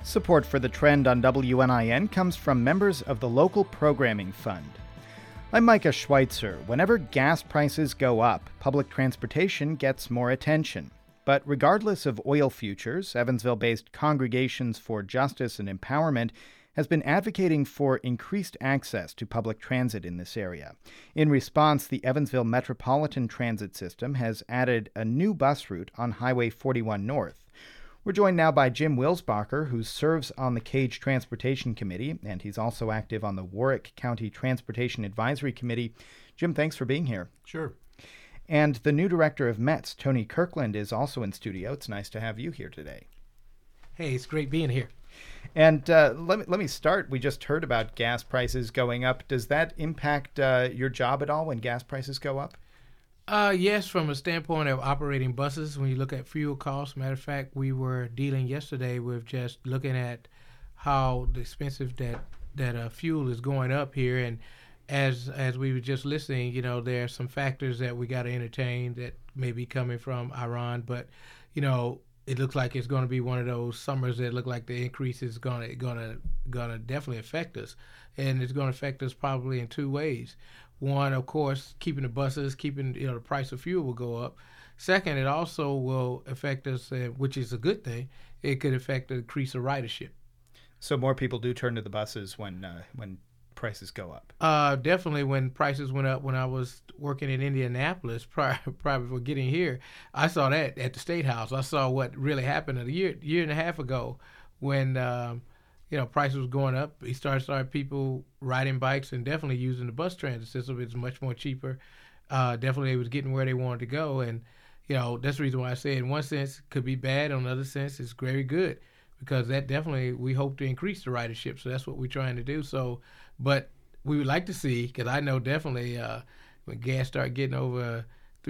Support for The Trend on WNIN comes from members of the Local Programming Fund. I'm Micah Schweitzer. Whenever gas prices go up, public transportation gets more attention. But regardless of oil futures, Evansville-based Congregations for Justice and Empowerment has been advocating for increased access to public transit in this area. In response, the Evansville Metropolitan Transit System has added a new bus route on Highway 41 North. We're joined now by Jim Wilsbacher, who serves on the Cage Transportation Committee, and he's also active on the Warwick County Transportation Advisory Committee. Jim, thanks for being here. Sure. And the new director of METS, Tony Kirkland, is also in studio. It's nice to have you here today. Hey, it's great being here. And let me start. We just heard about gas prices going up. Does that impact your job at all when gas prices go up? Yes, from a standpoint of operating buses, when you look at fuel costs. Matter of fact, we were dealing yesterday with just looking at how expensive that fuel is going up here. And as we were just listening, there are some factors that we got to entertain that may be coming from Iran. But, it looks like it's going to be one of those summers that look like the increase is gonna definitely affect us. And it's going to affect us probably in two ways. One, of course, keeping the buses, the price of fuel will go up. Second, it also will affect us, which is a good thing. It could affect the increase of ridership. So more people do turn to the buses when prices go up. Definitely, when prices went up when I was working in Indianapolis prior before getting here, I saw that at the State House. I saw what really happened a year and a half ago when prices was going up. We started people riding bikes and definitely using the bus transit system. It's much more cheaper. Definitely, it was getting where they wanted to go, and that's the reason why I say, in one sense, it could be bad. On the other sense, it's very good because that definitely we hope to increase the ridership. So that's what we're trying to do. So, but we would like to see, because I know definitely when gas start getting over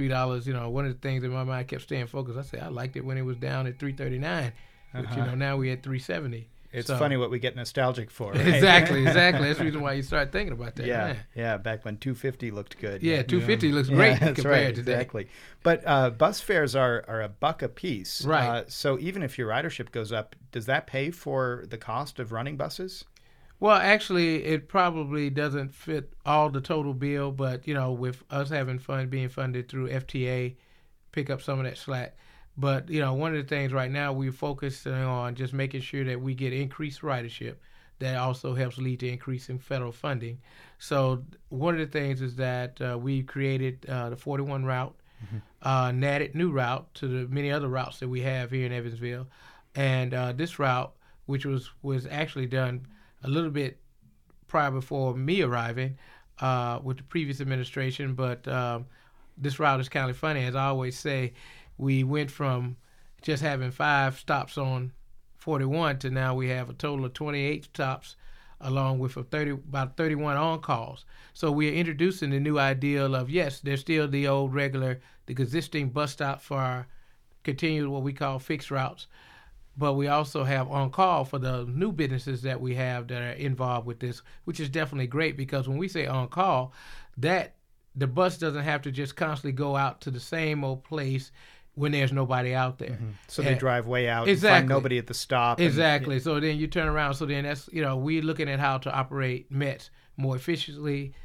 $3, one of the things in my mind kept staying focused. I said I liked it when it was down at $3.39, but now we're at $3.70. It's funny what we get nostalgic for, right? Exactly. That's the reason why you start thinking about that. Yeah, back when $2.50 looked good. Yeah, $2.50 looks great compared to today. Exactly. But bus fares are $1 a piece. Right. So even if your ridership goes up, does that pay for the cost of running buses? Well, actually, it probably doesn't fit all the total bill, but, with us having being funded through FTA, pick up some of that slack. But, one of the things right now we're focusing on just making sure that we get increased ridership. That also helps lead to increasing federal funding. So one of the things is that we created the 41 route, an added new route to the many other routes that we have here in Evansville. And this route, which was actually done a little bit prior before me arriving with the previous administration, but this route is kind of funny. As I always say, we went from just having 5 stops on 41 to now we have a total of 28 stops, along with about 31 on-calls. So we're introducing the new ideal of, yes, there's still the old regular, the existing bus stop for our continued what we call fixed routes, but we also have on-call for the new businesses that we have that are involved with this, which is definitely great because when we say on-call, that the bus doesn't have to just constantly go out to the same old place when there's nobody out there. So they drive way out and find nobody at the stop. Exactly. So then you turn around. So then that's, we're looking at how to operate METS more efficiently,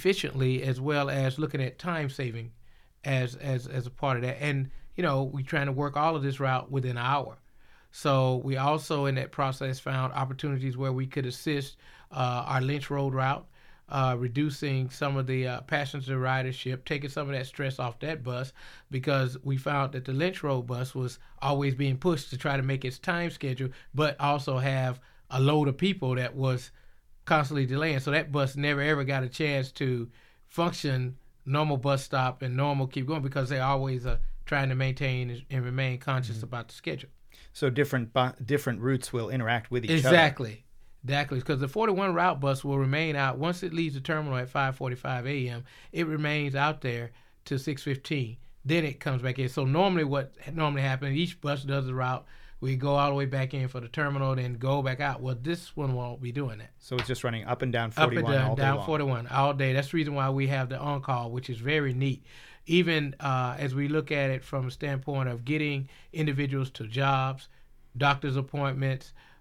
as well as looking at time saving as a part of that. And, we're trying to work all of this route within an hour. So we also in that process found opportunities where we could assist our Lynch Road route, reducing some of the passenger ridership, taking some of that stress off that bus, because we found that the Lynch Road bus was always being pushed to try to make its time schedule, but also have a load of people that was constantly delaying. So that bus never ever got a chance to function normal bus stop and normal keep going because they always are trying to maintain and remain conscious about the schedule. So different routes will interact with each other. Exactly, because the 41 route bus will remain out. Once it leaves the terminal at 5:45 a.m., it remains out there till 6:15. Then it comes back in. So what normally happens, each bus does the route. We go all the way back in for the terminal, then go back out. Well, this one won't be doing that. So it's just running up and down 41 all day long. Up and down 41 all day. That's the reason why we have the on-call, which is very neat. Even as we look at it from a standpoint of getting individuals to jobs, doctor's appointments,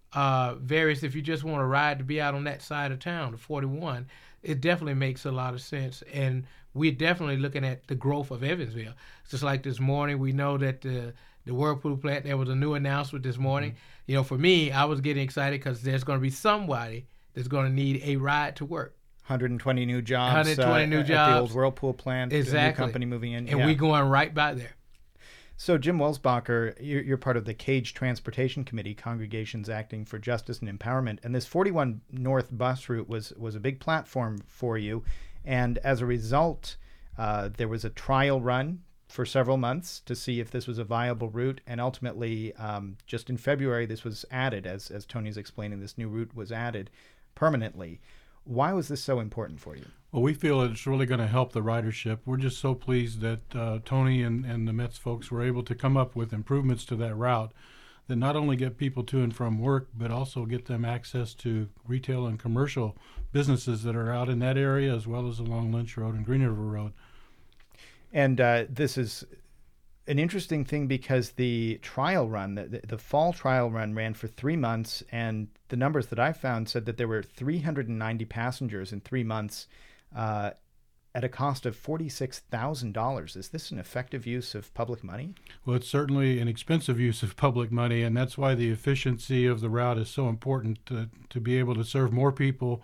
various, if you just want to ride to be out on that side of town, the 41, it definitely makes a lot of sense. And we're definitely looking at the growth of Evansville. Just like this morning, we know that the Whirlpool plant, there was a new announcement this morning. For me, I was getting excited because there's going to be somebody that's going to need a ride to work. 120 new jobs. 120 new jobs at the old Whirlpool plant. Exactly. A new company moving in. And we're going right by there. So, Jim Welsbacher, you're part of the CAGE Transportation Committee, Congregations Acting for Justice and Empowerment, and this 41 North bus route was a big platform for you, and as a result, there was a trial run for several months to see if this was a viable route, and ultimately, just in February, this was added, as Tony's explaining, this new route was added permanently. Why was this so important for you? Well, we feel it's really going to help the ridership. We're just so pleased that Tony and the METS folks were able to come up with improvements to that route that not only get people to and from work, but also get them access to retail and commercial businesses that are out in that area, as well as along Lynch Road and Green River Road. And this is an interesting thing because the trial run, the fall trial run, ran for 3 months, and the numbers that I found said that there were 390 passengers in 3 months at a cost of $46,000. Is this an effective use of public money? Well, it's certainly an expensive use of public money, and that's why the efficiency of the route is so important to be able to serve more people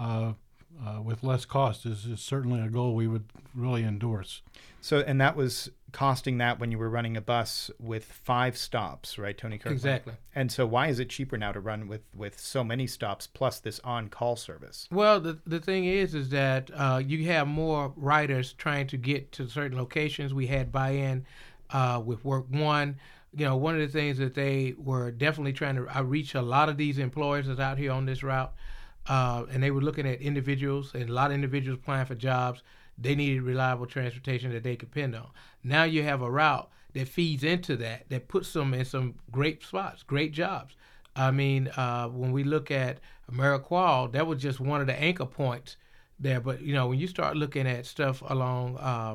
with less cost is certainly a goal we would really endorse. So, and that was costing that when you were running a bus with 5 stops, right, Tony Kirkland? Exactly. And so why is it cheaper now to run with so many stops plus this on-call service? Well, the thing is that you have more riders trying to get to certain locations. We had buy-in with Work One. One of the things that they were definitely trying to reach a lot of these employers that's out here on this route. And they were looking at individuals, and a lot of individuals applying for jobs. They needed reliable transportation that they could depend on. Now you have a route that feeds into that puts them in some great spots, great jobs. I mean, when we look at Ameriqual, that was just one of the anchor points there. But, when you start looking at stuff along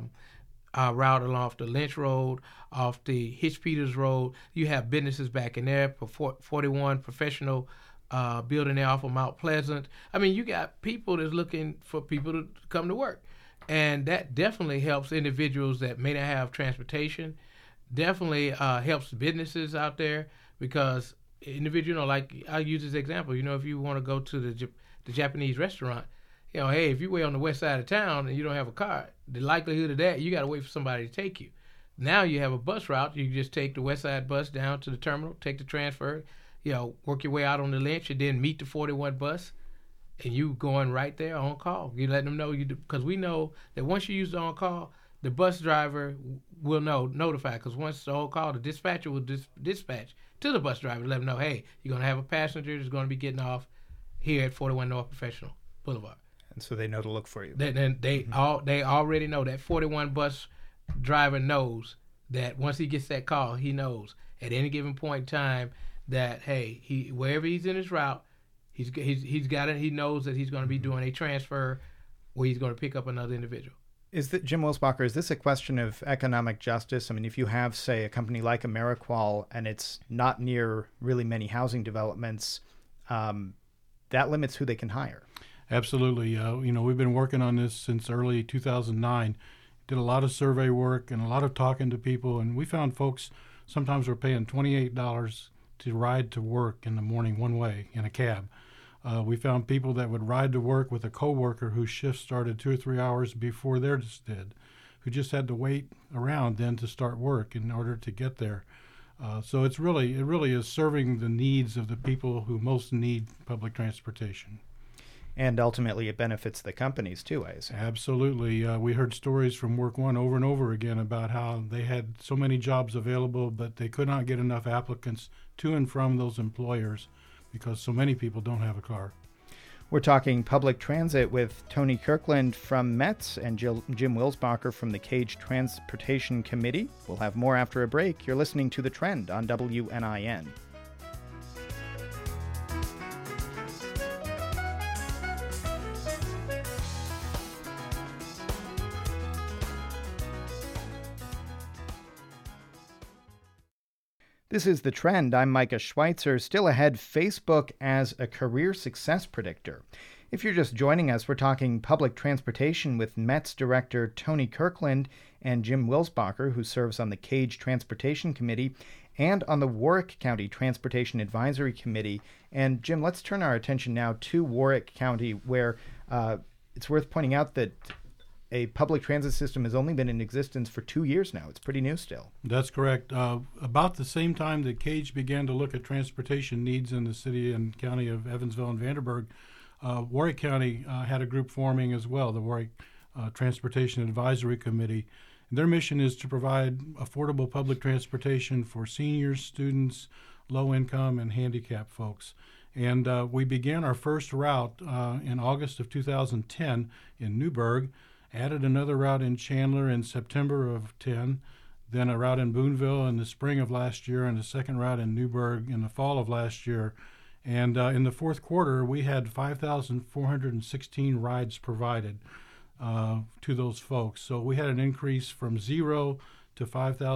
our route along the Lynch Road, off the Hitch Peters Road, you have businesses back in there, 41 professional building there off of Mount Pleasant. I mean, you got people that's looking for people to come to work. And that definitely helps individuals that may not have transportation. Definitely helps businesses out there because individual, like I'll use this example. If you want to go to the Japanese restaurant, hey, if you're way on the west side of town and you don't have a car, the likelihood of that, you got to wait for somebody to take you. Now you have a bus route. You just take the west side bus down to the terminal, take the transfer, work your way out on the Lynch, and then meet the 41 bus. And you going right there on call. You let them know because we know that once you use the on call, the bus driver will notify. Because once the on call, the dispatcher will dispatch to the bus driver to let them know, hey, you're going to have a passenger that's going to be getting off here at 41 North Professional Boulevard. And so they know to look for you. They already know that 41 bus driver knows that once he gets that call, he knows at any given point in time that hey, wherever he's in his route. He's got it. He knows that he's going to be doing a transfer where he's going to pick up another individual. Jim Welsbacher, is this a question of economic justice? I mean, if you have, say, a company like Ameriqual and it's not near really many housing developments, that limits who they can hire. Absolutely. We've been working on this since early 2009. Did a lot of survey work and a lot of talking to people, and we found folks sometimes were paying $28 to ride to work in the morning one way in a cab. We found people that would ride to work with a coworker whose shift started 2 or 3 hours before theirs did, who just had to wait around then to start work in order to get there. So it really is serving the needs of the people who most need public transportation. And ultimately it benefits the companies too, I assume. Absolutely. We heard stories from Work One over and over again about how they had so many jobs available, but they could not get enough applicants to and from those employers because so many people don't have a car. We're talking public transit with Tony Kirkland from METS and Jim Welsbacher from the CAGE Transportation Committee. We'll have more after a break. You're listening to The Trend on WNIN. This is The Trend. I'm Micah Schweitzer. Still ahead, Facebook as a career success predictor. If you're just joining us, we're talking public transportation with METS Director Tony Kirkland and Jim Wilsbacher, who serves on the CAGE Transportation Committee and on the Warwick County Transportation Advisory Committee. And Jim, let's turn our attention now to Warwick County, where it's worth pointing out that a public transit system has only been in existence for 2 years now. It's pretty new still. That's correct. About the same time that CAGE began to look at transportation needs in the city and county of Evansville and Vanderburgh, Warwick County had a group forming as well, the Warwick Transportation Advisory Committee. Their mission is to provide affordable public transportation for seniors, students, low-income, and handicapped folks. And we began our first route in August of 2010 in Newburgh, added another route in Chandler in September of 10, then a route in Boonville in the spring of last year, and a second route in Newburgh in the fall of last year. And in the fourth quarter, we had 5,416 rides provided to those folks. So we had an increase from 0 to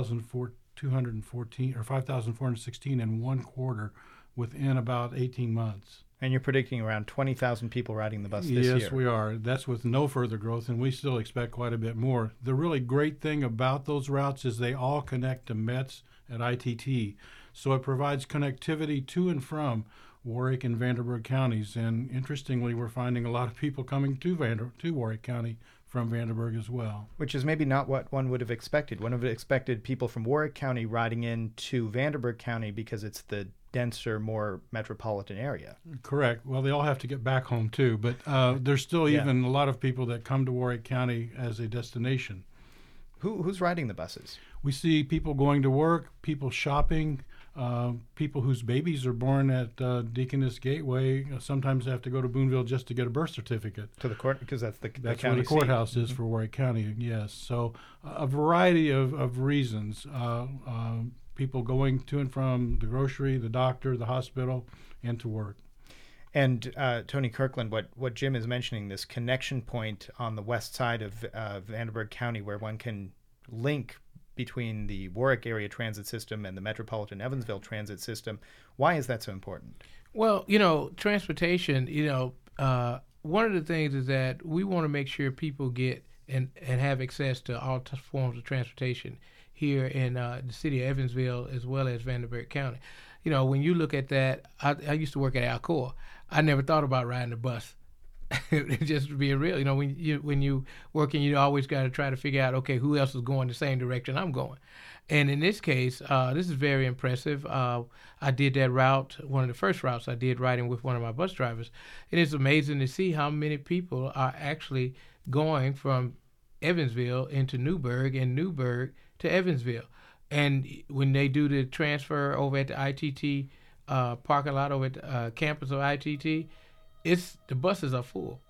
5,414 or 5,416 in 1 quarter within about 18 months. And you're predicting around 20,000 people riding the bus this year. Yes, we are. That's with no further growth, and we still expect quite a bit more. The really great thing about those routes is they all connect to METS at ITT. So it provides connectivity to and from Warwick and Vanderburgh counties. And interestingly, we're finding a lot of people coming to Warwick County from Vanderburgh as well. Which is maybe not what one would have expected. One would have expected people from Warwick County riding into Vanderburgh County because it's the denser, more metropolitan area. Correct. Well, they all have to get back home too, but there's still even a lot of people that come to Warwick County as a destination. Who's riding the buses? We see people going to work, people shopping, people whose babies are born at Deaconess Gateway sometimes have to go to Boonville just to get a birth certificate. To the court, because that's the That's county where the courthouse seat. is for Warwick County, yes. So a variety of reasons. People going to and from the grocery, the doctor, the hospital, and to work. And Tony Kirkland, what Jim is mentioning, this connection point on the west side of Vanderburgh County where one can link between the Warwick area transit system and the metropolitan Evansville transit system. Why is that so important? Well, transportation, one of the things is that we want to make sure people get and have access to all forms of transportation here in the city of Evansville as well as Vanderburgh County. When you look at that, I used to work at Alcoa. I never thought about riding the bus. Just being real, when you working, you always got to try to figure out, okay, who else is going the same direction I'm going. And in this case, this is very impressive. I did that route, one of the first routes I did, riding with one of my bus drivers. And it's amazing to see how many people are actually going from Evansville into Newburgh and Newburgh to Evansville. And when they do the transfer over at the ITT parking lot over at the campus of ITT, the buses are full.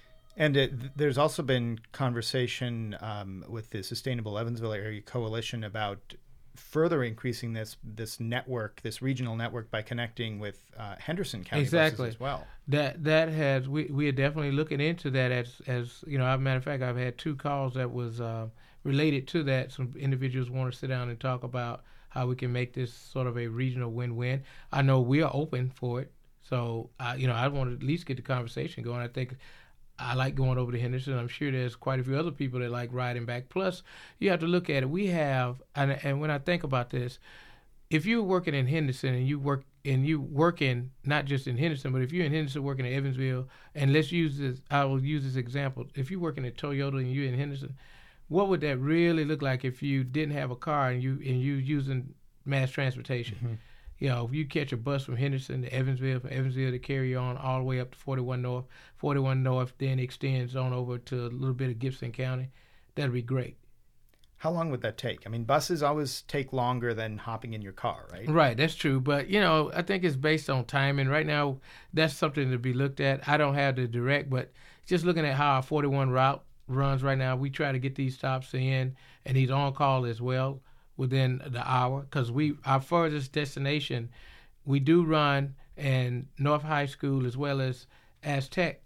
And there's also been conversation with the Sustainable Evansville Area Coalition about further increasing this network, this regional network, by connecting with Henderson County buses as well. That has we are definitely looking into that as as a matter of fact, I've had 2 calls that was related to that. Some individuals want to sit down and talk about how we can make this sort of a regional win-win. I know we are open for it, so I want to at least get the conversation going. I think I like going over to Henderson. I'm sure there's quite a few other people that like riding back. Plus, you have to look at it. We have, and when I think about this, if you're working in Henderson and you working not just in Henderson, but if you're in Henderson working in Evansville, and let's use this, I will use this example. If you're working at Toyota and you're in Henderson, what would that really look like if you didn't have a car and you using mass transportation? Mm-hmm. If you catch a bus from Henderson to Evansville, from Evansville to carry you on all the way up to 41 North, then extends on over to a little bit of Gibson County, that'd be great. How long would that take? I mean, buses always take longer than hopping in your car, right? Right, that's true. But, I think it's based on timing. Right now, that's something to be looked at. I don't have the direct, but just looking at how our 41 route runs right now, we try to get these stops in, and he's on call as well within the hour, because our furthest destination, we do run, and North High School as well as Azteca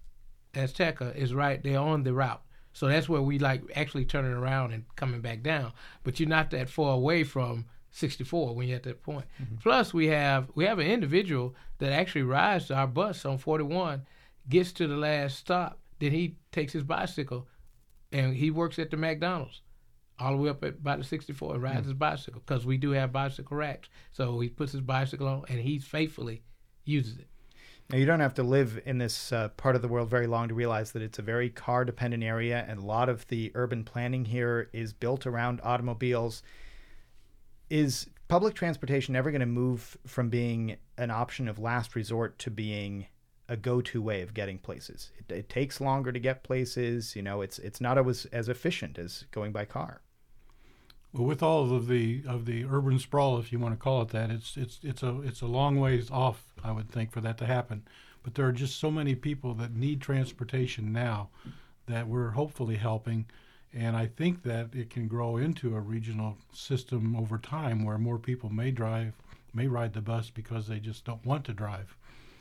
is right there on the route. So that's where we like actually turning around and coming back down. But you're not that far away from 64 when you're at that point. Plus, we have an individual that actually rides our bus on 41, gets to the last stop, then he takes his bicycle, and he works at the McDonald's all the way up at by the 64 and rides his bicycle, because we do have bicycle racks. So he puts his bicycle on, and he faithfully uses it. Now, you don't have to live in this part of the world very long to realize that it's a very car-dependent area, and a lot of the urban planning here is built around automobiles. Is public transportation ever going to move from being an option of last resort to being a go-to way of getting places? It takes longer to get places. You know, it's not always as efficient as going by car. Well, with all of the urban sprawl, if you want to call it that, it's a long ways off, I would think, for that to happen. But there are just so many people that need transportation now that we're hopefully helping, and I think that it can grow into a regional system over time where more people may ride the bus because they just don't want to drive.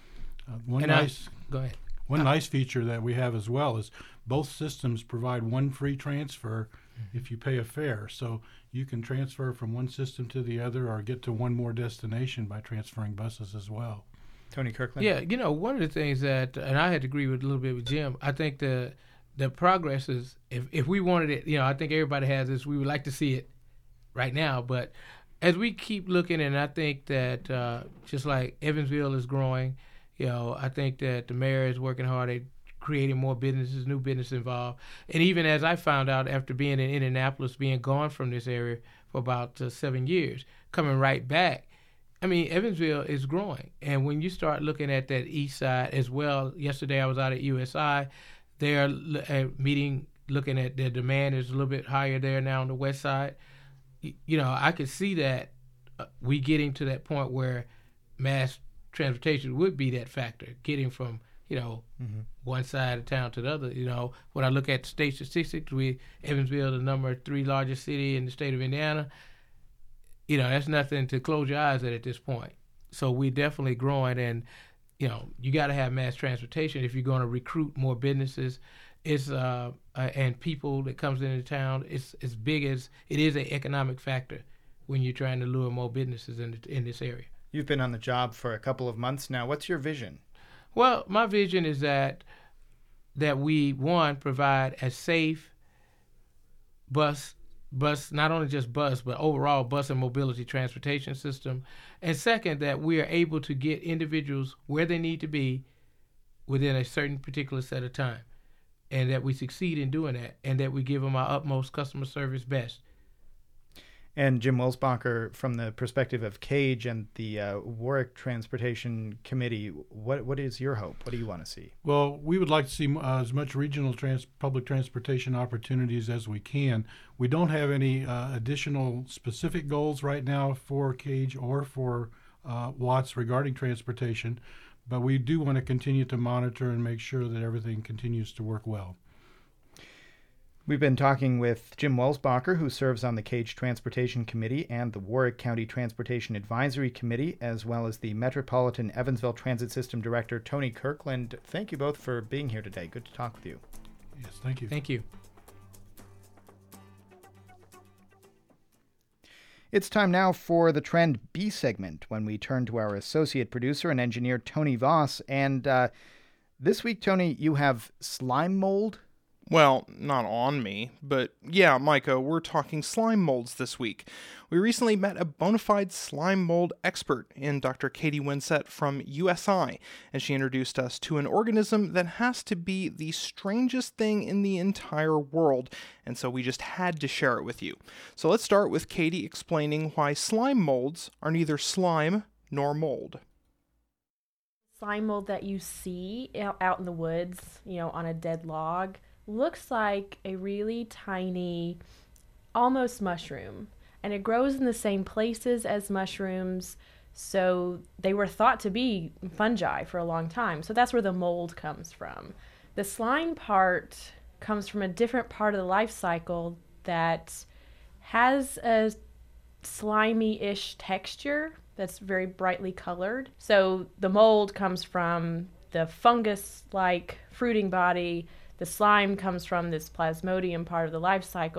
Go ahead. One nice feature that we have as well is both systems provide one free transfer if you pay a fare. So you can transfer from one system to the other or get to one more destination by transferring buses as well. Tony Kirkland? Yeah, you know, one of the things that, and I had to agree with a little bit with Jim, I think the progress is, if we wanted it, you know, I think everybody has this, we would like to see it right now, but as we keep looking, and I think that just like Evansville is growing, you know, I think that the mayor is working hard at creating more businesses, new business involved. And even as I found out after being in Indianapolis, being gone from this area for about 7 years, coming right back, I mean, Evansville is growing. And when you start looking at that east side as well, yesterday I was out at USI, they're looking at their demand is a little bit higher there now on the west side. You know, I could see that we getting to that point where mass transportation would be that factor, getting from, you know, one side of town to the other. You know, when I look at state statistics, Evansville, the number 3 largest city in the state of Indiana, you know, that's nothing to close your eyes at this point. So we're definitely growing, and, you know, you got to have mass transportation if you're going to recruit more businesses. It's and people that comes into town. It's as big as it is an economic factor when you're trying to lure more businesses in this area. You've been on the job for a couple of months now. What's your vision? Well, my vision is that we, one, provide a safe bus, not only just bus, but overall bus and mobility transportation system. And second, that we are able to get individuals where they need to be within a certain particular set of time, and that we succeed in doing that, and that we give them our utmost customer service best. And Jim Welsbacher, from the perspective of CAGE and the Warwick Transportation Committee, what is your hope? What do you want to see? Well, we would like to see as much regional public transportation opportunities as we can. We don't have any additional specific goals right now for CAGE or for Watts regarding transportation, but we do want to continue to monitor and make sure that everything continues to work well. We've been talking with Jim Welsbacher, who serves on the CAGE Transportation Committee and the Warwick County Transportation Advisory Committee, as well as the Metropolitan Evansville Transit System Director, Tony Kirkland. Thank you both for being here today. Good to talk with you. Yes, thank you. Thank you. It's time now for the Trend B segment, when we turn to our associate producer and engineer, Tony Voss. And this week, Tony, you have slime mold. Well, not on me, but yeah, Micah, we're talking slime molds this week. We recently met a bona fide slime mold expert in Dr. Katie Winsett from USI, and she introduced us to an organism that has to be the strangest thing in the entire world, and so we just had to share it with you. So let's start with Katie explaining why slime molds are neither slime nor mold. Slime mold that you see out in the woods, you know, on a dead log, looks like a really tiny, almost mushroom, and it grows in the same places as mushrooms, so they were thought to be fungi for a long time. So that's where the mold comes from. The slime part comes from a different part of the life cycle that has a slimy-ish texture that's very brightly colored. So the mold comes from the fungus-like fruiting body. The slime comes from this plasmodium part of the life cycle,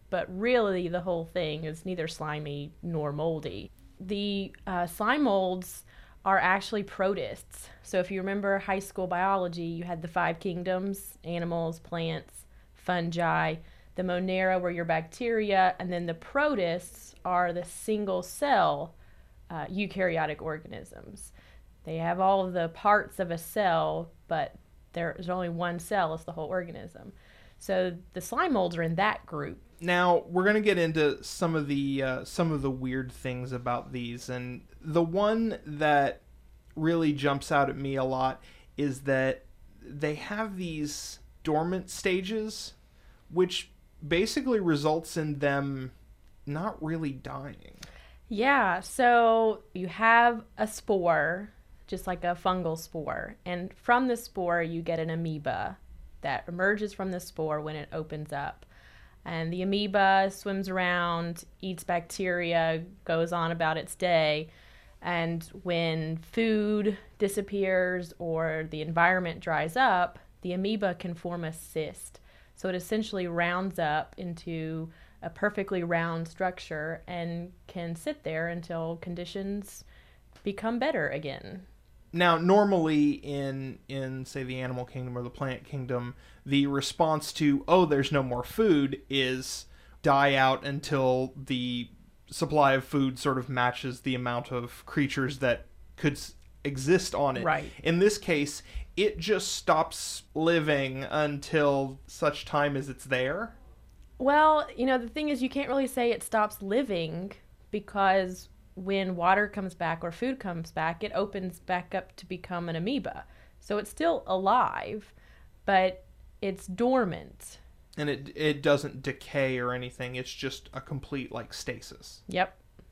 but really the whole thing is neither slimy nor moldy. The slime molds are actually protists. So if you remember high school biology, you had the 5 kingdoms: animals, plants, fungi. The Monera were your bacteria, and then the protists are the single cell eukaryotic organisms. They have all of the parts of a cell, but there's only one cell as the whole organism. So the slime molds are in that group. Now we're going to get into some of the weird things about these, and the one that really jumps out at me a lot is that they have these dormant stages, which basically results in them not really dying. Yeah, so you have a spore, just like a fungal spore, and from the spore you get an amoeba that emerges from the spore when it opens up. And the amoeba swims around, eats bacteria, goes on about its day. And when food disappears or the environment dries up, the amoeba can form a cyst. So it essentially rounds up into a perfectly round structure and can sit there until conditions become better again. Now, normally in say the animal kingdom or the plant kingdom, the response to, oh, there's no more food, is die out until the supply of food sort of matches the amount of creatures that could exist on it. Right. In this case, it just stops living until such time as it's there. Well, the thing is, you can't really say it stops living, because when water comes back or food comes back, it opens back up to become an amoeba. So it's still alive, but it's dormant. And it doesn't decay or anything. It's just a complete, stasis. Yep.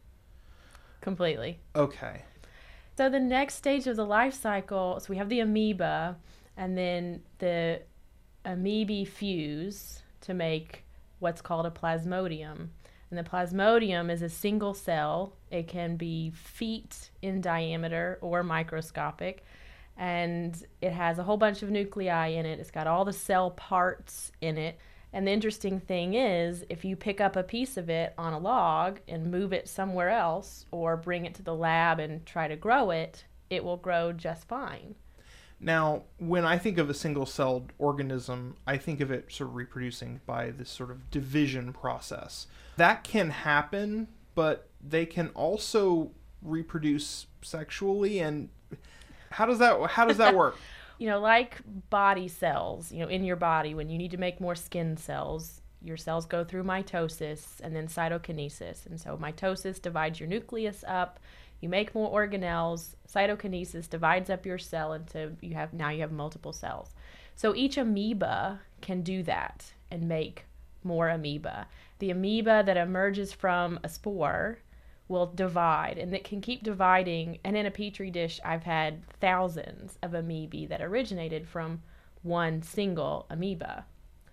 Completely. Okay. So the next stage of the life cycle, so we have the amoeba, and then the amoebae fuse to make what's called a plasmodium. And the plasmodium is a single cell. It can be feet in diameter or microscopic. And it has a whole bunch of nuclei in it. It's got all the cell parts in it. And the interesting thing is, if you pick up a piece of it on a log and move it somewhere else or bring it to the lab and try to grow it, it will grow just fine. Now, when I think of a single-celled organism, I think of it sort of reproducing by this sort of division process. That can happen, but they can also reproduce sexually. And how does that work? Like body cells, in your body, when you need to make more skin cells, your cells go through mitosis and then cytokinesis. And so mitosis divides your nucleus up. You make more organelles. Cytokinesis divides up your cell until you have multiple cells. So each amoeba can do that and make more amoeba. The amoeba that emerges from a spore will divide, and it can keep dividing. And in a petri dish, I've had thousands of amoebae that originated from one single amoeba.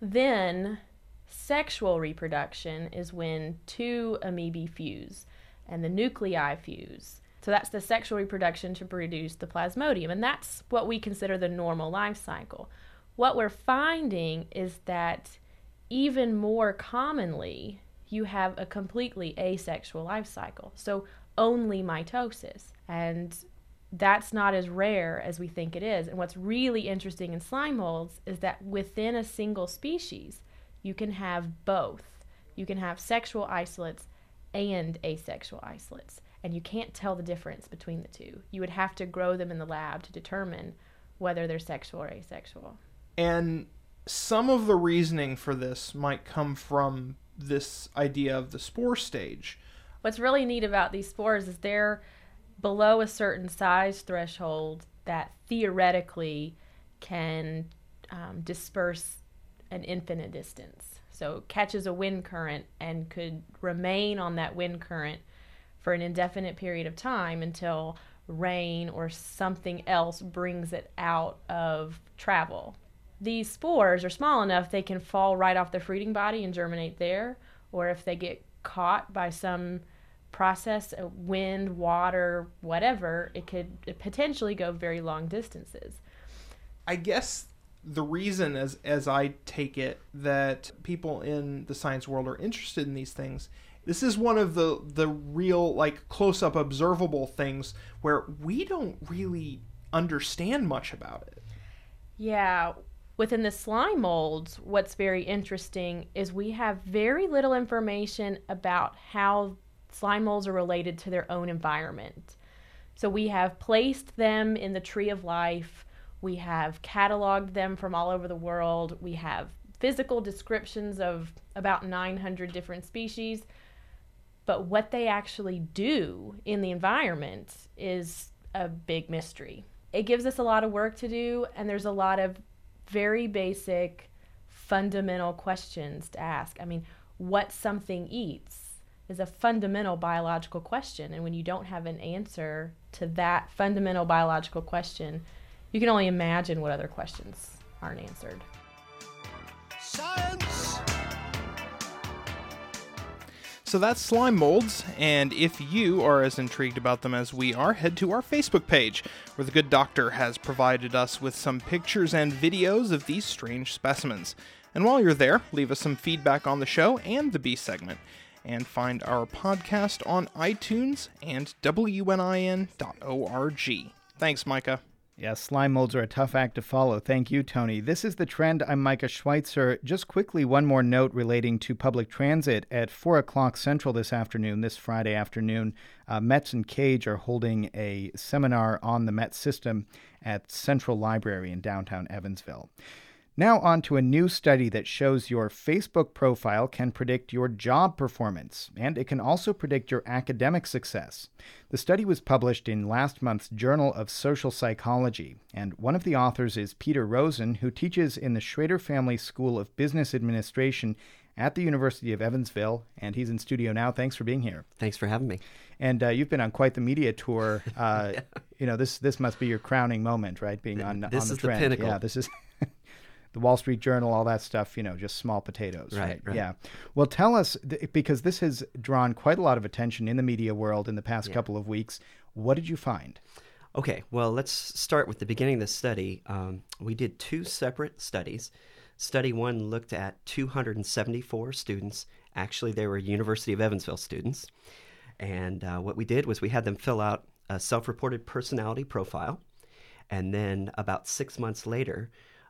Then sexual reproduction is when 2 amoebae fuse and the nuclei fuse. So that's the sexual reproduction to produce the plasmodium, and that's what we consider the normal life cycle. What we're finding is that even more commonly, you have a completely asexual life cycle, so only mitosis. And that's not as rare as we think it is. And what's really interesting in slime molds is that within a single species, you can have both. You can have sexual isolates and asexual isolates, and you can't tell the difference between the two. You would have to grow them in the lab to determine whether they're sexual or asexual. And some of the reasoning for this might come from this idea of the spore stage. What's really neat about these spores is they're below a certain size threshold that theoretically can disperse an infinite distance. So it catches a wind current and could remain on that wind current for an indefinite period of time until rain or something else brings it out of travel. These spores are small enough they can fall right off the fruiting body and germinate there, or if they get caught by some process, wind, water, whatever, it could potentially go very long distances. I guess the reason, as I take it, that people in the science world are interested in these things, this is one of the real, like, close-up observable things where we don't really understand much about it. Yeah. Within the slime molds, what's very interesting is we have very little information about how slime molds are related to their own environment. So we have placed them in the tree of life. We have cataloged them from all over the world. We have physical descriptions of about 900 different species. But what they actually do in the environment is a big mystery. It gives us a lot of work to do, and there's a lot of very basic, fundamental questions to ask. I mean, what something eats is a fundamental biological question, and when you don't have an answer to that fundamental biological question, you can only imagine what other questions aren't answered. Science! So that's slime molds, and if you are as intrigued about them as we are, head to our Facebook page, where the good doctor has provided us with some pictures and videos of these strange specimens. And while you're there, leave us some feedback on the show and the B segment, and find our podcast on iTunes and WNIN.org. Thanks, Micah. Yes, slime molds are a tough act to follow. Thank you, Tony. This is The Trend. I'm Micah Schweitzer. Just quickly, one more note relating to public transit. At 4 o'clock Central this Friday afternoon, Metz and Cage are holding a seminar on the Metz system at Central Library in downtown Evansville. Now on to a new study that shows your Facebook profile can predict your job performance, and it can also predict your academic success. The study was published in last month's Journal of Social Psychology, and one of the authors is Peter Rosen, who teaches in the Schrader Family School of Business Administration at the University of Evansville, and he's in studio now. Thanks for being here. Thanks for having me. And you've been on quite the media tour. Yeah. You know, this must be your crowning moment, right? Being on This the is Trend. the pinnacle. Yeah, this is the Wall Street Journal, all that stuff, you know, just small potatoes. Right. Yeah. Well, tell us, because this has drawn quite a lot of attention in the media world in the past couple of weeks. What did you find? Okay, well, let's start with the beginning of the study. We did two separate studies. Study one looked at 274 students. Actually, they were University of Evansville students. And what we did was we had them fill out a self-reported personality profile. And then about 6 months later,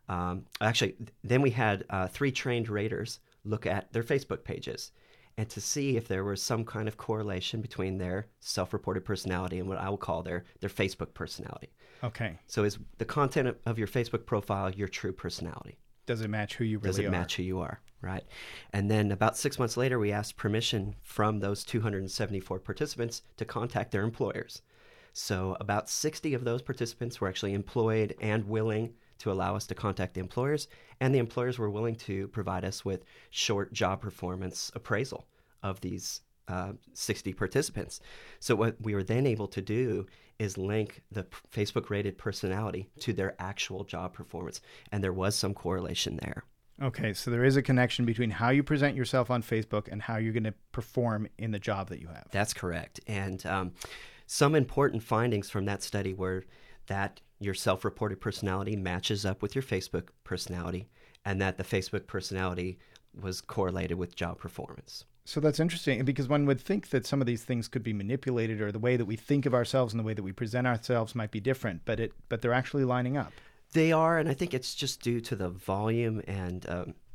then we had 3 trained raters look at their Facebook pages and to see if there was some kind of correlation between their self-reported personality and what I will call their Facebook personality. Okay. So is the content of your Facebook profile your true personality? Does it match who you really are? Does it match who you are, right? And then about 6 months later, we asked permission from those 274 participants to contact their employers. So about 60 of those participants were actually employed and willing to allow us to contact the employers, and the employers were willing to provide us with short job performance appraisal of these 60 participants. So what we were then able to do is link the Facebook rated personality to their actual job performance, and there was some correlation there. Okay, so there is a connection between how you present yourself on Facebook and how you're going to perform in the job that you have. That's correct. And some important findings from that study were that your self-reported personality matches up with your Facebook personality, and that the Facebook personality was correlated with job performance. So that's interesting, because one would think that some of these things could be manipulated, or the way that we think of ourselves and the way that we present ourselves might be different, but they're actually lining up. They are, and I think it's just due to the volume and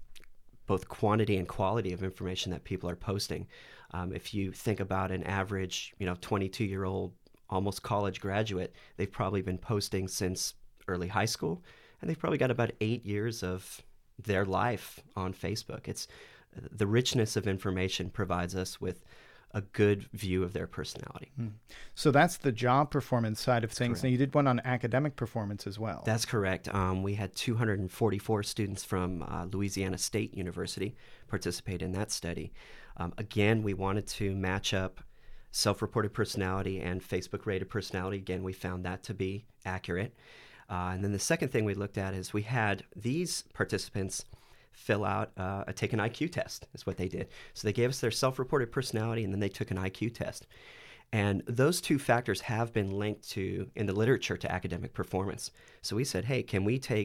both quantity and quality of information that people are posting. If you think about an average, 22-year-old, almost college graduate, they've probably been posting since early high school, and they've probably got about 8 years of their life on Facebook. It's the richness of information provides us with a good view of their personality. So that's the job performance side of things. Correct. And you did one on academic performance as well. That's correct. We had 244 students from Louisiana State University participate in that study. Again, we wanted to match up self-reported personality and Facebook-rated personality. Again, we found that to be accurate. And then the second thing we looked at is we had these participants fill out take an IQ test, is what they did. So they gave us their self-reported personality, and then they took an IQ test. And those two factors have been linked to, in the literature, to academic performance. So we said, hey, can we take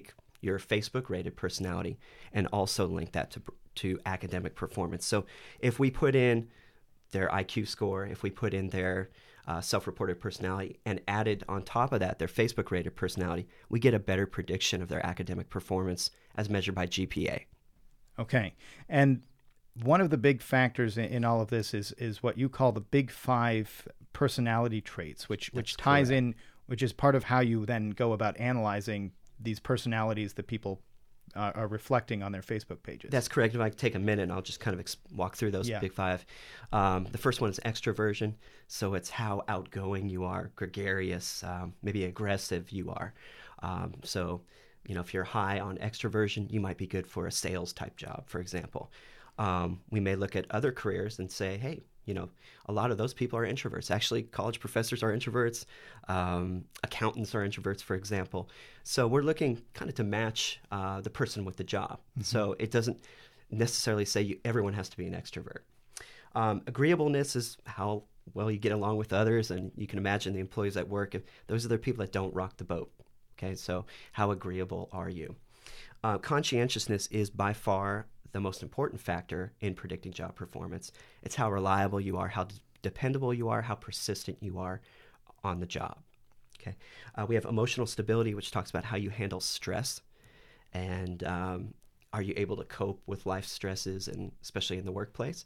your Facebook rated personality and also link that to academic performance. So if we put in their IQ score, if we put in their self-reported personality and added on top of that their Facebook rated personality, we get a better prediction of their academic performance as measured by GPA. Okay. And one of the big factors in all of this is what you call the big 5 personality traits, which ties in, which is part of how you then go about analyzing these personalities that people are reflecting on their Facebook pages. That's correct. If I take a minute, I'll just kind of walk through those big 5. The first one is extroversion. So it's how outgoing you are, gregarious, maybe aggressive you are. So, if you're high on extroversion, you might be good for a sales type job, for example. We may look at other careers and say, hey, a lot of those people are introverts. Actually, college professors are introverts. Accountants are introverts, for example. So we're looking kind of to match the person with the job. Mm-hmm. So it doesn't necessarily say everyone has to be an extrovert. Agreeableness is how well you get along with others, and you can imagine the employees at work. Those are the people that don't rock the boat. Okay, so how agreeable are you? Conscientiousness is by far the most important factor in predicting job performance. It's how reliable you are, how dependable you are, how persistent you are on the job. Okay, we have emotional stability, which talks about how you handle stress, and are you able to cope with life stresses, and especially in the workplace.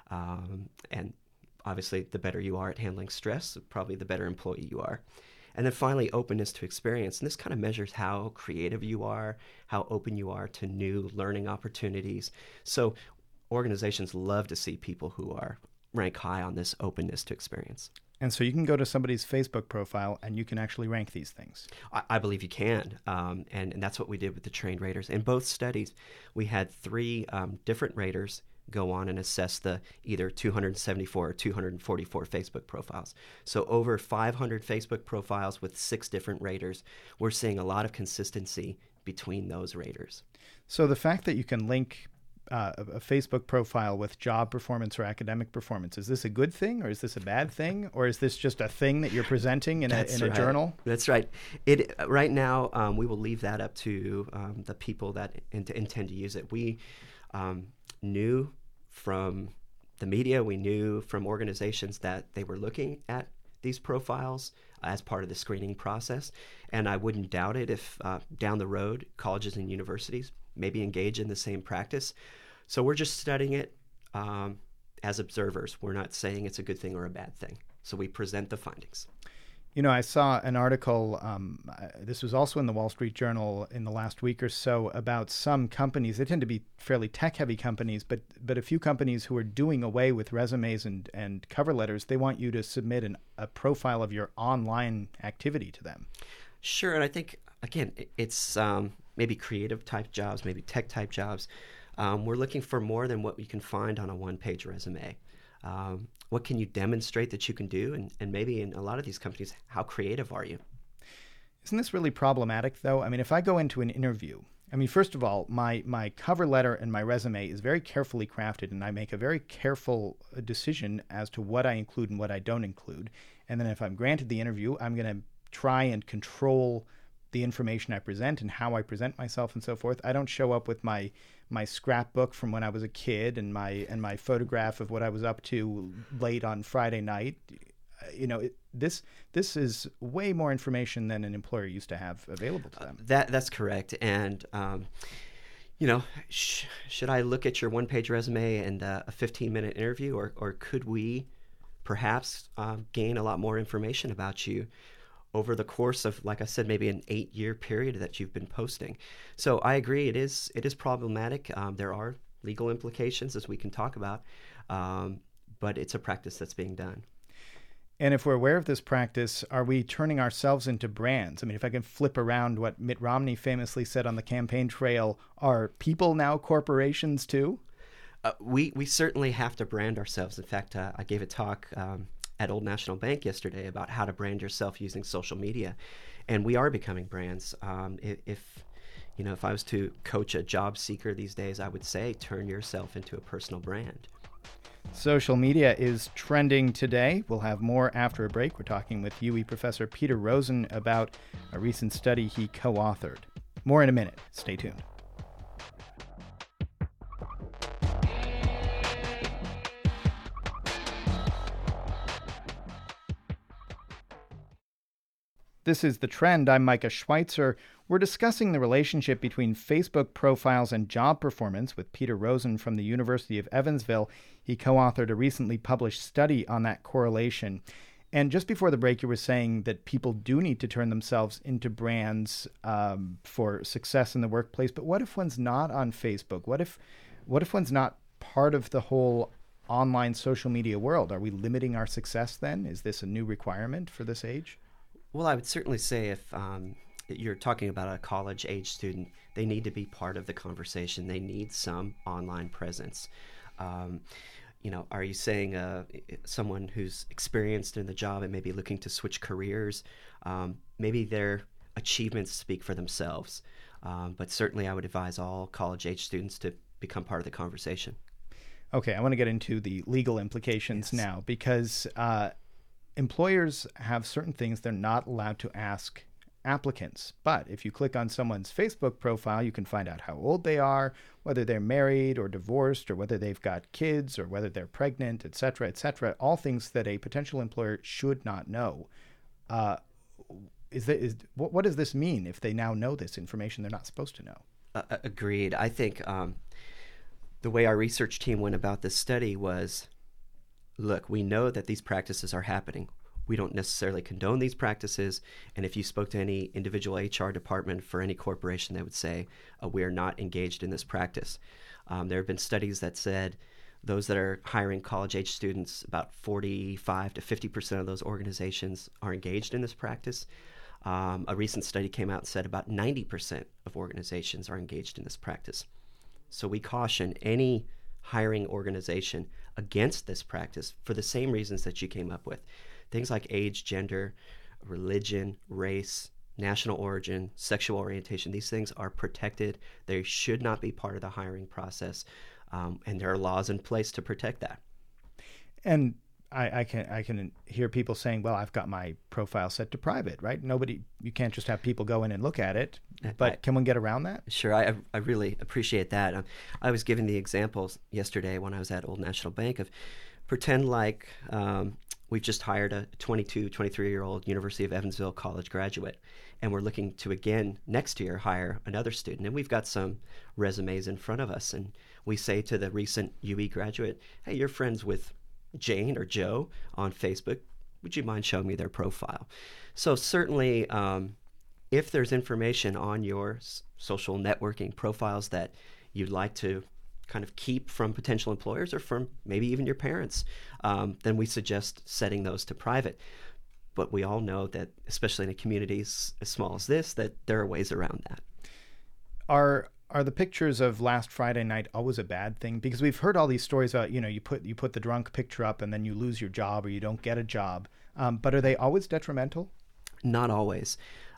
And obviously, the better you are at handling stress, probably the better employee you are. And then finally, openness to experience. And this kind of measures how creative you are, how open you are to new learning opportunities. So organizations love to see people who rank high on this openness to experience. And so you can go to somebody's Facebook profile and you can actually rank these things. I believe you can. And that's what we did with the trained raters. In both studies, we had 3 different raters go on and assess the either 274 or 244 Facebook profiles. So over 500 Facebook profiles with 6 different raters. We're seeing a lot of consistency between those raters. So the fact that you can link a Facebook profile with job performance or academic performance, is this a good thing or is this a bad thing? Or is this just a thing that you're presenting in a journal? That's right. Right now, we will leave that up to the people that intend to use it. We knew from the media, we knew from organizations that they were looking at these profiles as part of the screening process. And I wouldn't doubt it if down the road, colleges and universities maybe engage in the same practice. So we're just studying it as observers. We're not saying it's a good thing or a bad thing. So we present the findings. I saw an article, this was also in the Wall Street Journal in the last week or so, about some companies. They tend to be fairly tech-heavy companies, but a few companies who are doing away with resumes and cover letters. They want you to submit a profile of your online activity to them. Sure, and I think, again, it's maybe creative-type jobs, maybe tech-type jobs. We're looking for more than what you can find on a one-page resume. What can you demonstrate that you can do? And maybe in a lot of these companies, how creative are you? Isn't this really problematic, though? I mean, if I go into an interview, first of all, my cover letter and my resume is very carefully crafted, and I make a very careful decision as to what I include and what I don't include. And then if I'm granted the interview, I'm going to try and control the information I present and how I present myself and so forth. I don't show up with my scrapbook from when I was a kid and my photograph of what I was up to late on Friday night. This is way more information than an employer used to have available to them. That's correct. And should I look at your one-page resume and a 15-minute interview, or could we perhaps gain a lot more information about you over the course of, like I said, maybe an 8-year period that you've been posting? So I agree, it is problematic. There are legal implications, as we can talk about, but it's a practice that's being done. And if we're aware of this practice, are we turning ourselves into brands? If I can flip around what Mitt Romney famously said on the campaign trail, are people now corporations too? We certainly have to brand ourselves. In fact, I gave a talk at Old National Bank yesterday about how to brand yourself using social media, and we are becoming brands. If I was to coach a job seeker these days, I would say turn yourself into a personal brand. Social media is trending today. We'll have more after a break. We're talking with UWI professor Peter Rosen about a recent study he co-authored. More in a minute. Stay tuned. This is The Trend. I'm Micah Schweitzer. We're discussing the relationship between Facebook profiles and job performance with Peter Rosen from the University of Evansville. He co-authored a recently published study on that correlation. And just before the break, you were saying that people do need to turn themselves into brands for success in the workplace. But what if one's not on Facebook? What if one's not part of the whole online social media world? Are we limiting our success then? Is this a new requirement for this age? Well, I would certainly say if you're talking about a college-age student, they need to be part of the conversation. They need some online presence. Are you saying someone who's experienced in the job and maybe looking to switch careers, maybe their achievements speak for themselves? But certainly I would advise all college-age students to become part of the conversation. Okay, I want to get into the legal implications now, because employers have certain things they're not allowed to ask applicants. But if you click on someone's Facebook profile, you can find out how old they are, whether they're married or divorced, or whether they've got kids, or whether they're pregnant, etc., etc. All things that a potential employer should not know. What does this mean if they now know this information they're not supposed to know? Agreed. I think the way our research team went about this study was, look, we know that these practices are happening. We don't necessarily condone these practices. And if you spoke to any individual HR department for any corporation, they would say, we are not engaged in this practice. There have been studies that said those that are hiring college-age students, about 45 to 50% of those organizations are engaged in this practice. A recent study came out and said about 90% of organizations are engaged in this practice. So we caution any hiring organization against this practice for the same reasons that you came up with. Things like age, gender, religion, race, national origin, sexual orientation, these things are protected. They should not be part of the hiring process, and there are laws in place to protect that. And I can hear people saying, well, I've got my profile set to private, right? You can't just have people go in and look at it. But can one get around that? Sure, I really appreciate that. I was giving the examples yesterday when I was at Old National Bank of pretend like we've just hired a 22, 23-year-old University of Evansville college graduate, and we're looking to, again, next year hire another student. And we've got some resumes in front of us, and we say to the recent UE graduate, hey, you're friends with Jane or Joe on Facebook. Would you mind showing me their profile? So certainly, if there's information on your social networking profiles that you'd like to kind of keep from potential employers or from maybe even your parents, then we suggest setting those to private. But we all know that, especially in a community as small as this, that there are ways around that. Are the pictures of last Friday night always a bad thing? Because we've heard all these stories about, you put the drunk picture up and then you lose your job or you don't get a job. But are they always detrimental? Not always.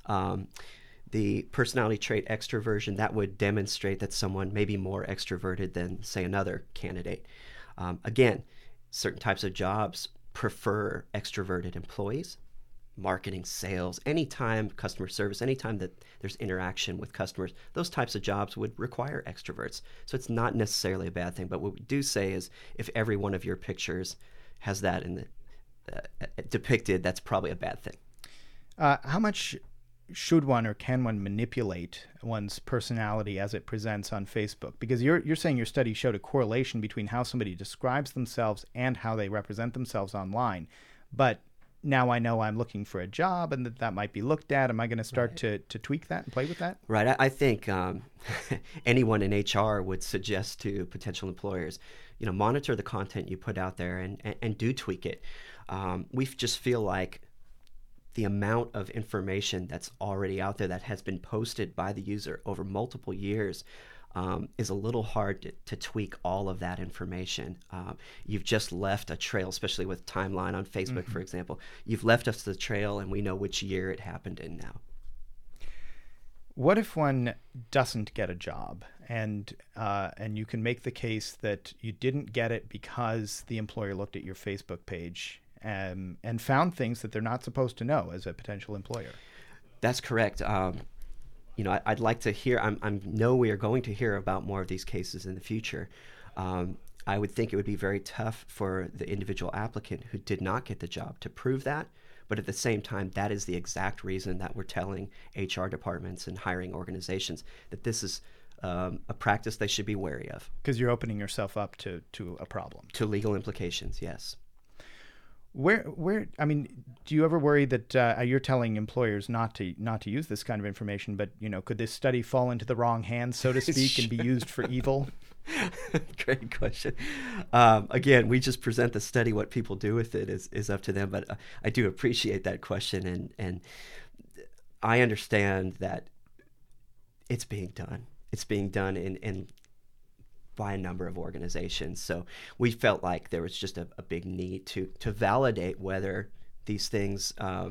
The personality trait extroversion, that would demonstrate that someone may be more extroverted than, say, another candidate. Again, certain types of jobs prefer extroverted employees. Marketing, sales, anytime customer service, anytime that there's interaction with customers, those types of jobs would require extroverts. So it's not necessarily a bad thing. But what we do say is if every one of your pictures has that in the depicted, that's probably a bad thing. How much should one or can one manipulate one's personality as it presents on Facebook? Because you're saying your study showed a correlation between how somebody describes themselves and how they represent themselves online. But now I know I'm looking for a job and that might be looked at. Am I going to start to tweak that and play with that? Right. I think anyone in HR would suggest to potential employers, monitor the content you put out there and do tweak it. We just feel like the amount of information that's already out there that has been posted by the user over multiple years is a little hard to tweak all of that information. You've just left a trail, especially with timeline on Facebook, for example. You've left us the trail, and we know which year it happened in now. What if one doesn't get a job, and you can make the case that you didn't get it because the employer looked at your Facebook page and found things that they're not supposed to know as a potential employer? That's correct. I'd like to hear. I know we are going to hear about more of these cases in the future. I would think it would be very tough for the individual applicant who did not get the job to prove that. But at the same time, that is the exact reason that we're telling HR departments and hiring organizations that this is a practice they should be wary of. Because you're opening yourself up to a problem. To legal implications, yes. I mean, do you ever worry that you're telling employers not to use this kind of information, but, could this study fall into the wrong hands, so to speak, and be used for evil? Great question. Again, we just present the study. What people do with it is up to them, but I do appreciate that question, and I understand that it's being done. It's being done in by a number of organizations. So we felt like there was just a big need to validate whether these things,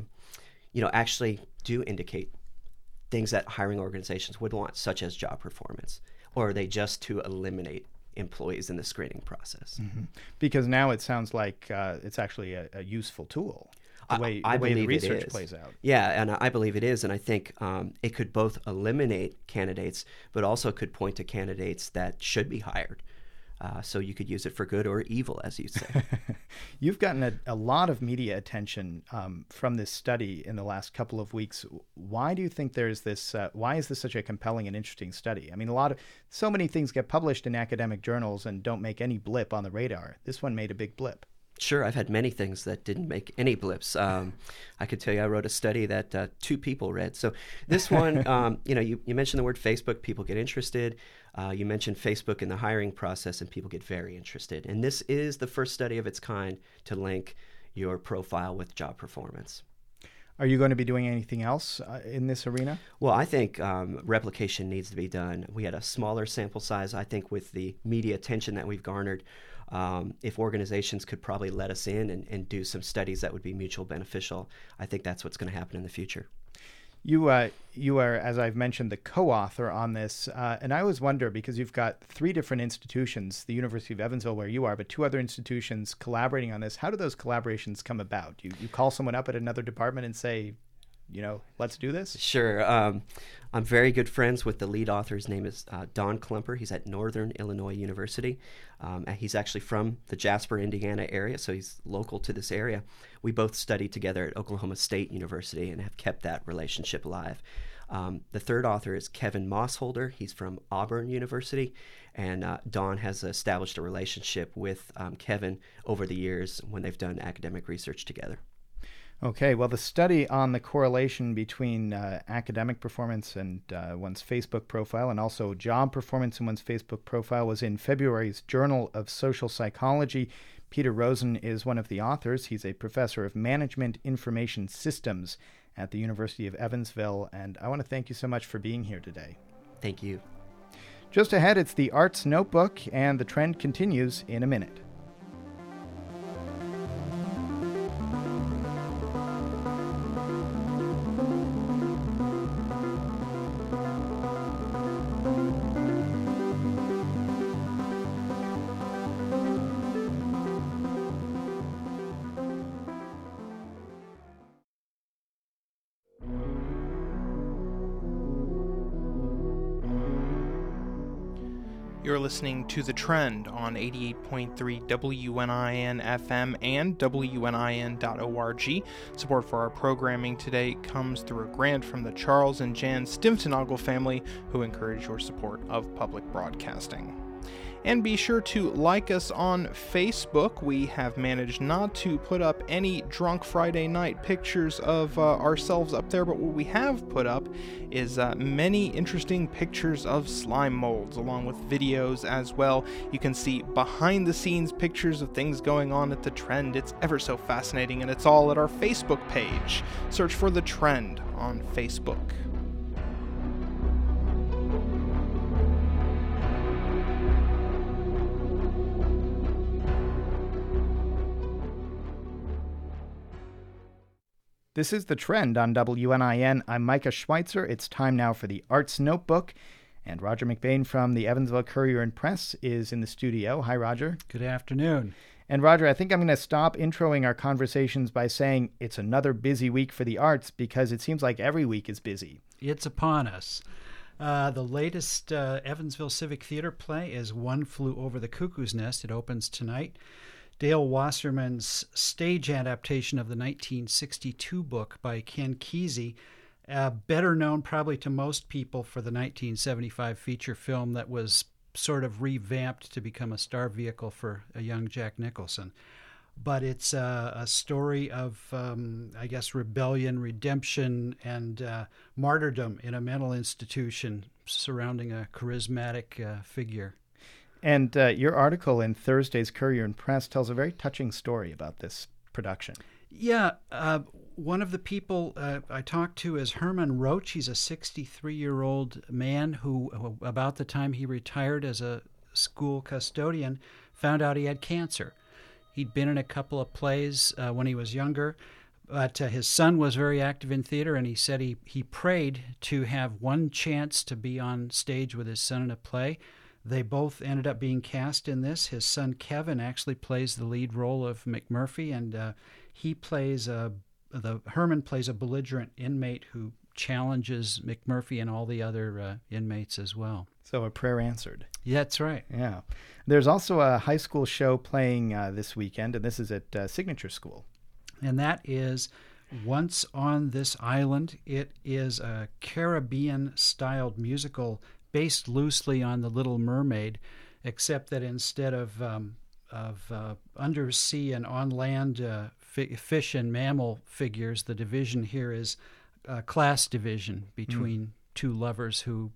actually do indicate things that hiring organizations would want, such as job performance, or are they just to eliminate employees in the screening process? Mm-hmm. Because now it sounds like it's actually a useful tool. The way the research plays out. Yeah, and I believe it is. And I think it could both eliminate candidates, but also could point to candidates that should be hired. So you could use it for good or evil, as you say. You've gotten a lot of media attention from this study in the last couple of weeks. Why do you think there's this? Why is this such a compelling and interesting study? I mean, so many things get published in academic journals and don't make any blip on the radar. This one made a big blip. Sure, I've had many things that didn't make any blips. I could tell you I wrote a study that 2 people read. So this one, you mentioned the word Facebook, people get interested. You mentioned Facebook in the hiring process, and people get very interested. And this is the first study of its kind to link your profile with job performance. Are you going to be doing anything else in this arena? Well, I think replication needs to be done. We had a smaller sample size. I think with the media attention that we've garnered, if organizations could probably let us in and do some studies that would be mutual beneficial, I think that's what's going to happen in the future. You are, as I've mentioned, the co-author on this, and I always wonder, because you've got 3 different institutions, the University of Evansville where you are, but 2 other institutions collaborating on this. How do those collaborations come about? You call someone up at another department and say, let's do this? Sure. I'm very good friends with the lead author. His name is Don Klumper. He's at Northern Illinois University. He's actually from the Jasper, Indiana area, so he's local to this area. We both studied together at Oklahoma State University and have kept that relationship alive. The third author is Kevin Mossholder. He's from Auburn University, and Don has established a relationship with Kevin over the years when they've done academic research together. Okay, well, the study on the correlation between academic performance and one's Facebook profile, and also job performance in one's Facebook profile, was in February's Journal of Social Psychology. Peter Rosen is one of the authors. He's a professor of Management Information Systems at the University of Evansville, and I want to thank you so much for being here today. Thank you. Just ahead, it's the Arts Notebook, and the trend continues in a minute. You're listening to The Trend on 88.3 WNIN FM and WNIN.org. Support for our programming today comes through a grant from the Charles and Jan Stimfenagel family, who encourage your support of public broadcasting. And be sure to like us on Facebook. We have managed not to put up any Drunk Friday Night pictures of ourselves up there, but what we have put up is many interesting pictures of slime molds, along with videos as well. You can see behind-the-scenes pictures of things going on at The Trend. It's ever so fascinating, and it's all at our Facebook page. Search for The Trend on Facebook. This is The Trend on WNIN. I'm Micah Schweitzer. It's time now for the Arts Notebook. And Roger McBain from the Evansville Courier and Press is in the studio. Hi, Roger. Good afternoon. And Roger, I think I'm going to stop introing our conversations by saying it's another busy week for the arts, because it seems like every week is busy. It's upon us. The latest Evansville Civic Theater play is One Flew Over the Cuckoo's Nest. It opens tonight. Dale Wasserman's stage adaptation of the 1962 book by Ken Kesey, better known probably to most people for the 1975 feature film that was sort of revamped to become a star vehicle for a young Jack Nicholson. But it's a story of, I guess, rebellion, redemption, and martyrdom in a mental institution surrounding a charismatic figure. And your article in Thursday's Courier and Press tells a very touching story about this production. Yeah, one of the people I talked to is Herman Roach. He's a 63-year-old man who, about the time he retired as a school custodian, found out he had cancer. He'd been in a couple of plays when he was younger, but his son was very active in theater, and he said he prayed to have one chance to be on stage with his son in a play. They both ended up being cast in this. His son Kevin actually plays the lead role of McMurphy, and he plays Herman plays a belligerent inmate who challenges McMurphy and all the other inmates as well. So a prayer answered. Yeah, that's right. Yeah. There's also a high school show playing this weekend, and this is at Signature School. And that is Once on This Island. It is a Caribbean-styled musical based loosely on The Little Mermaid, except that instead of undersea and on land fish and mammal figures, the division here is a class division between two lovers who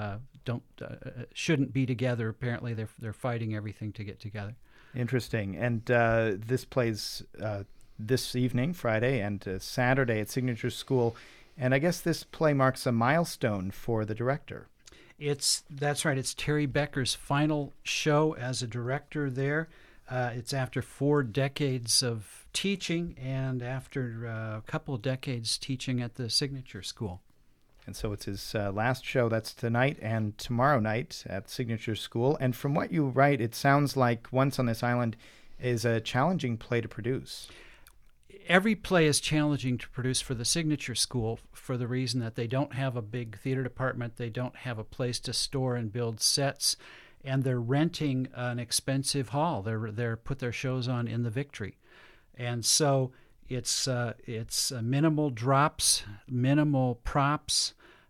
shouldn't be together. Apparently, they're fighting everything to get together. Interesting. And this plays this evening, Friday, and Saturday at Signature School. And I guess this play marks a milestone for the director. That's right. It's Terry Becker's final show as a director there. It's after 4 decades of teaching and after a couple of decades teaching at the Signature School. And so it's his last show. That's tonight and tomorrow night at Signature School. And from what you write, it sounds like Once on This Island is a challenging play to produce. Every play is challenging to produce for the Signature School for the reason that they don't have a big theater department, they don't have a place to store and build sets, and they're renting an expensive hall. They're put their shows on in the Victory. And so it's minimal drops, minimal props,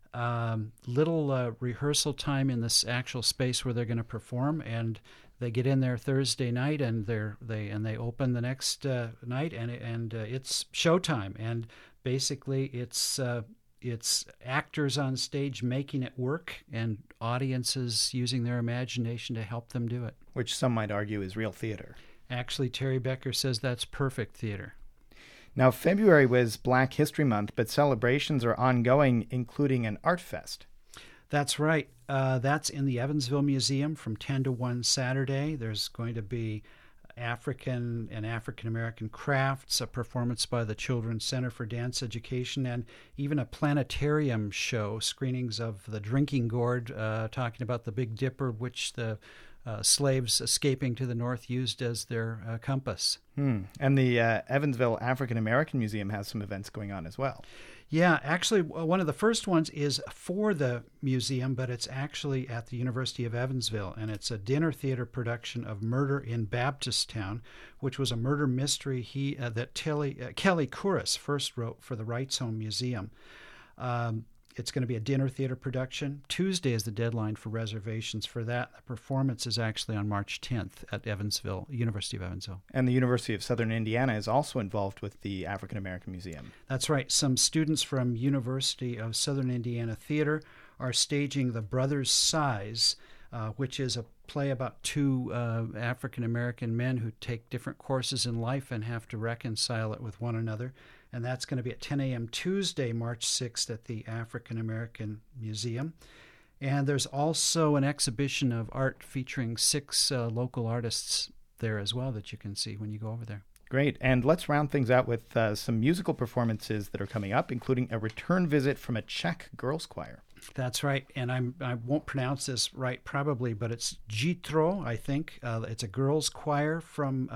little rehearsal time in this actual space where they're going to perform, and they get in there Thursday night, and they open the next night, and it's showtime. And basically, it's actors on stage making it work, and audiences using their imagination to help them do it. Which some might argue is real theater. Actually, Terry Becker says that's perfect theater. Now, February was Black History Month, but celebrations are ongoing, including an art fest. That's right. That's in the Evansville Museum from 10 to 1 Saturday. There's going to be African and African-American crafts, a performance by the Children's Center for Dance Education, and even a planetarium show, screenings of The Drinking Gourd, talking about the Big Dipper, which the slaves escaping to the north used as their compass. And the Evansville African-American Museum has some events going on as well. Yeah, actually, one of the first ones is for the museum, but it's actually at the University of Evansville, and it's a dinner theater production of Murder in Baptisttown, which was a murder mystery that Kelly Kouros first wrote for the Wrights Home Museum. It's going to be a dinner theater production. Tuesday is the deadline for reservations for that. The performance is actually on March 10th at Evansville, University of Evansville. And the University of Southern Indiana is also involved with the African American Museum. That's right. Some students from University of Southern Indiana Theater are staging The Brothers Size, which is a play about 2 African American men who take different courses in life and have to reconcile it with one another. And that's going to be at 10 a.m. Tuesday, March 6th at the African American Museum. And there's also an exhibition of art featuring 6 local artists there as well that you can see when you go over there. Great. And let's round things out with some musical performances that are coming up, including a return visit from a Czech girls choir. That's right, and I won't pronounce this right probably, but it's Jitro, I think. It's a girls' choir from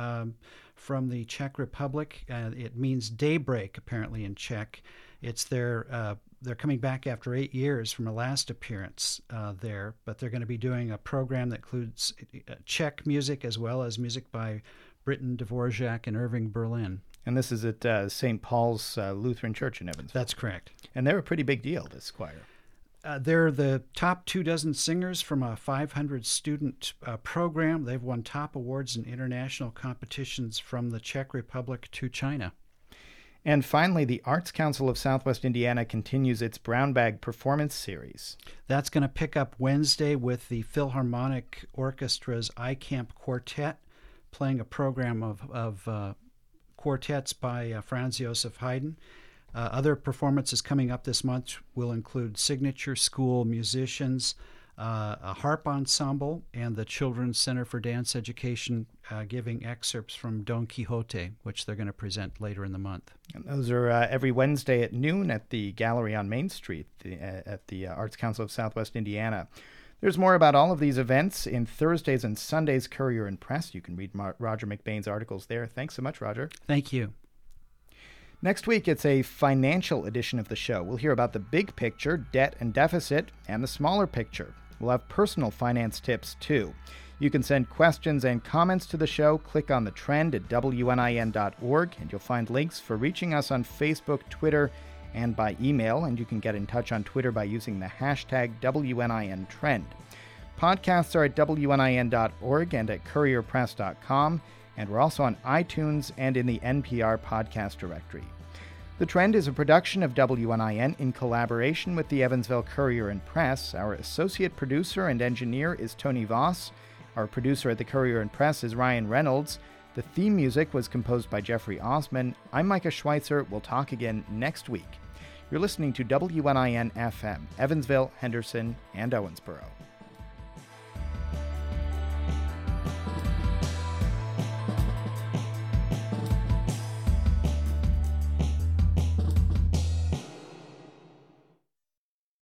the Czech Republic. It means daybreak, apparently, in Czech. It's they're coming back after 8 years from a last appearance there, but they're going to be doing a program that includes Czech music as well as music by Britton Dvorak and Irving Berlin. And this is at St. Paul's Lutheran Church in Evansville. That's correct. And they're a pretty big deal, this choir. They're the top 24 singers from a 500-student program. They've won top awards in international competitions from the Czech Republic to China. And finally, the Arts Council of Southwest Indiana continues its Brown Bag Performance Series. That's going to pick up Wednesday with the Philharmonic Orchestra's iCamp Quartet, playing a program of quartets by Franz Joseph Haydn. Other performances coming up this month will include signature school musicians, a harp ensemble, and the Children's Center for Dance Education giving excerpts from Don Quixote, which they're going to present later in the month. And those are every Wednesday at noon at the Gallery on Main Street at the Arts Council of Southwest Indiana. There's more about all of these events in Thursdays and Sundays Courier and Press. You can read Roger McBain's articles there. Thanks so much, Roger. Thank you. Next week, it's a financial edition of the show. We'll hear about the big picture, debt and deficit, and the smaller picture. We'll have personal finance tips, too. You can send questions and comments to the show. Click on the trend at wnin.org, and you'll find links for reaching us on Facebook, Twitter, and by email. And you can get in touch on Twitter by using the hashtag WNINTrend. Podcasts are at wnin.org and at courierpress.com. And we're also on iTunes and in the NPR podcast directory. The Trend is a production of WNIN in collaboration with the Evansville Courier and Press. Our associate producer and engineer is Tony Voss. Our producer at the Courier and Press is Ryan Reynolds. The theme music was composed by Jeffrey Osman. I'm Micah Schweitzer. We'll talk again next week. You're listening to WNIN FM, Evansville, Henderson, and Owensboro.